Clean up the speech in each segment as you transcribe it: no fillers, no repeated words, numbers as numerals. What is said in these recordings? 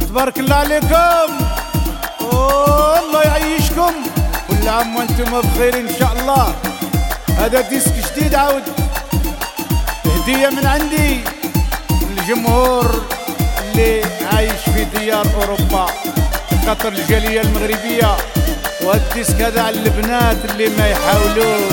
تبارك الله عليكم، والله يعيشكم، كل عام وانتم بخير ان شاء الله. هذا ديسك جديد عاود هدية من عندي للجمهور اللي عايش في ديار اوروبا، خاطر الجالية المغربية. والديسك هذا على البنات اللي ما يحاولوش.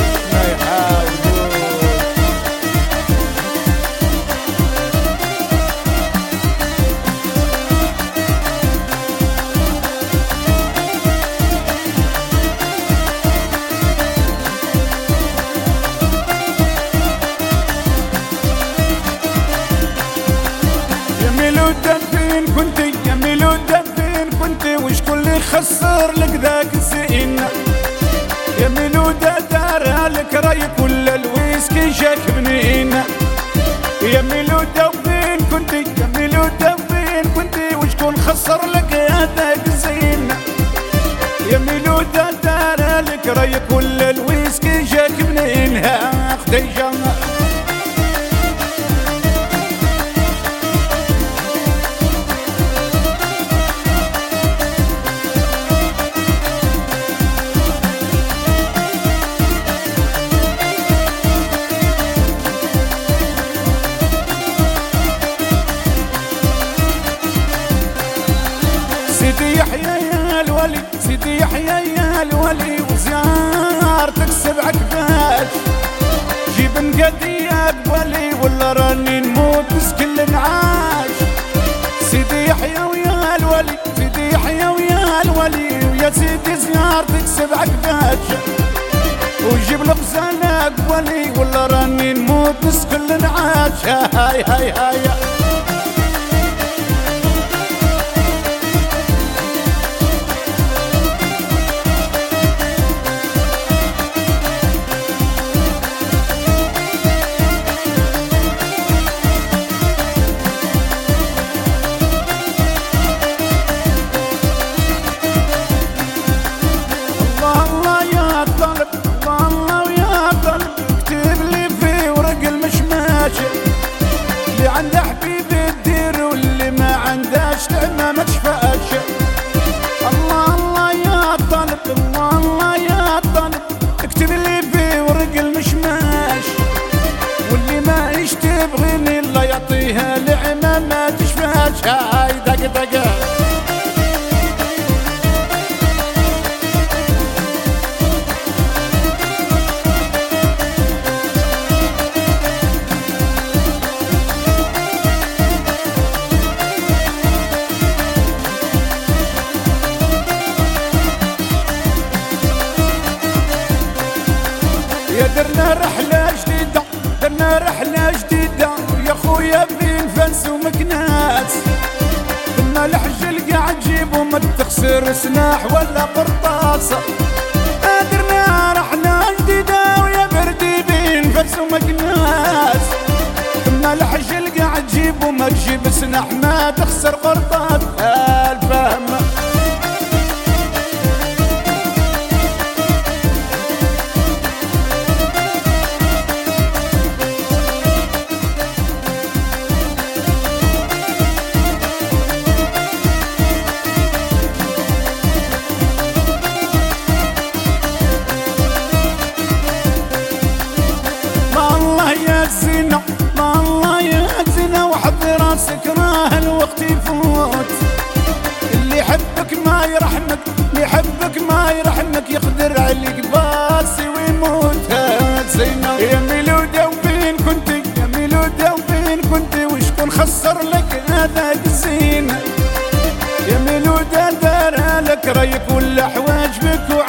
يا ميلودة فين كنتي وشكون اللي خسر لك ذاك الزين؟ يا ميلودة دارها لك رايك ولا الويسكي جاك منين؟ يا ميلودة فين كنتي، يا ميلودة فين كنتي وشكون خسر لك هذاك الزين؟ يا ميلودة دارها لك رايك ولا الويسكي جاك منين؟ ها خديجة سيدي يحيى يا الولي، سيدي يحيى يا الولي، وزيارتك سبع كفاش. جيب نقدي يا بولي ولا راني نموت مسكين النعاش. سيدي يحيى ويا الولي، سيدي يحيى ويا الولي، ويا سيدي زيارتك سبع كفاش. وجيب لغزالك بولي ولا راني نموت مسكين النعاش. هاي هاي هاي اللي عنده حبيبي الدير واللي ما عندهاش نعمة ما تشفاش. الله الله يا طالب، الله الله يا طالب، اكتب لي في ورق المشماش. واللي ما ايش تبغيني الله يعطيها نعمة ما تشفاش. هاي دق دق درنا رحلة جديدة، درنا رحلة جديدة يا خويا بين فاس ومكناس. ثم الحج القاع تجيب وما تخسر سلاح ولا قرطاسة. درنا رحلة جديدة ويا بردي بين فاس ومكناس. ثم الحج القاع تجيب وما تجيب سلاح ما تخسر قرطاس. الفهم زينة، ما الله يا زينة وحب راسك راه الوقت يفوت. اللي يحبك ما يرحمك، اللي يحبك ما يرحمك، يقدر عليك باسي ويموت. زينة يا ميلودة وفين كنتي، يا ميلودة وفين كنتي وشكون خسر لك هذاك الزين؟ يا ميلودة دارها لك رايك ولا حواجبك